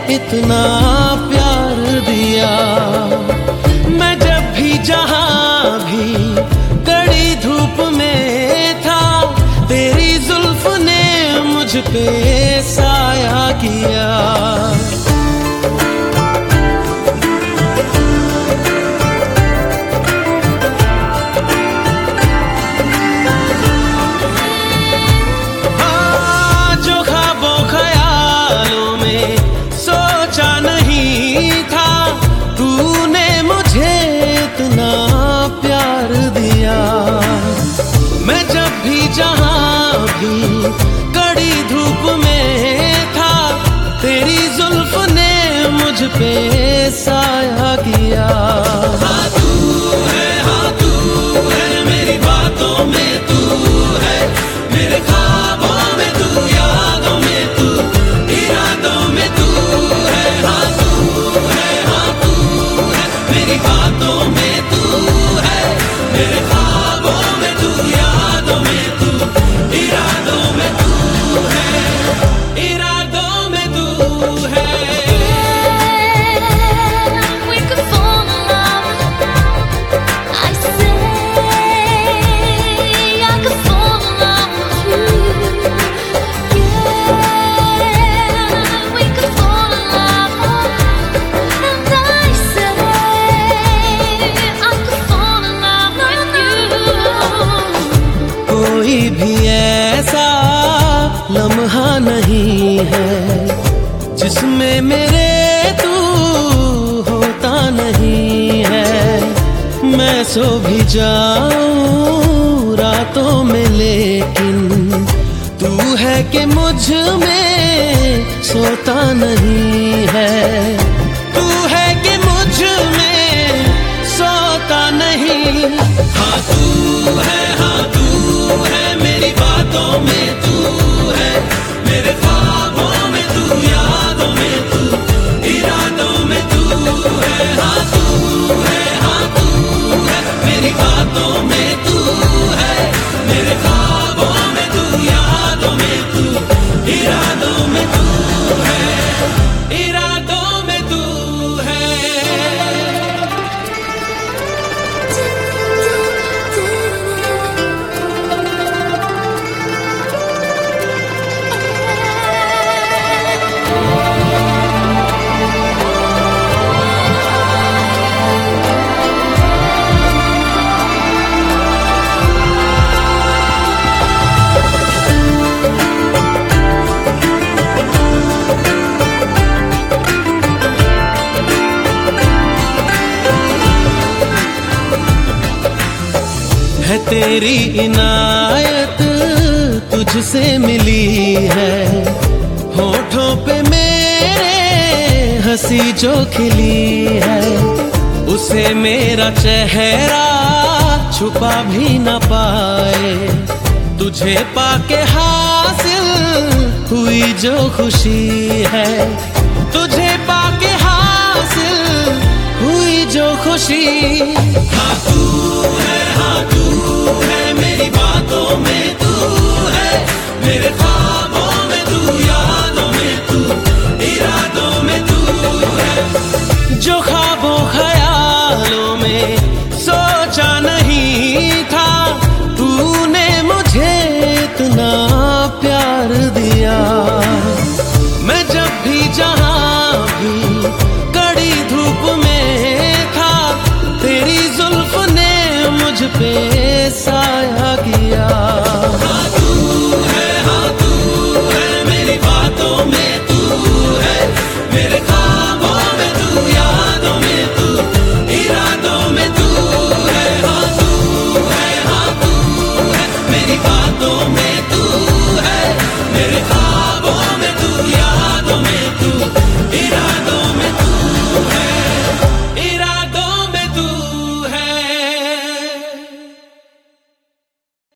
इतना प्यार दिया। मैं जब भी जहां भी कड़ी धूप में था, तेरी जुल्फ ने मुझ पे साया किया। मैं जब भी जहां भी कड़ी धूप में था, तेरी जुल्फ ने मुझ पे साया किया। हाँ तू है मेरी बातों में तू है, मेरे ख्वाबों में तू, यादों में तू, इरादों में तू है। हाँ तू है मेरी बातों में तू है, मेरे ख्वाबों में तू, यादों में तू, इरादों में तू है, इरादों में तू है। We could fall in love. I say I could fall in love with you. Yeah, we could fall in love. And I say I could fall in love with you. कोई भी ऐसा लम्हा नहीं है जिसमें मेरे तू होता नहीं है। मैं सो भी जाऊं रातों में, लेकिन तू है कि मुझ में सोता नहीं है। तू है कि मुझ में सोता नहीं। हाँ तू है मेरी बातों में तू है, मेरे ख्वाबों में तू, यादों में तू, इरादों में तू है। हाँ तू है मेरी बातों में तू है, मेरे ख्वाबों में तू, यादों में तू, इरादों में तू है, इरादों में तू है। है तेरी इनायत तुझसे मिली है, होठों पे मेरे हंसी जो खिली है, उसे मेरा चेहरा छुपा भी न पाए। तुझे पाके हासिल हुई जो खुशी है, तुझे पाके हासिल हुई जो खुशी। हाँ तू है मेरी बातों में तू है, मेरे ख्वाबों में तू, यादों में तू, इरादों में तू है। जो ख्वाबों ख्यालों में सोचा नहीं था, तूने मुझे इतना प्यार दिया। मैं जब भी जहां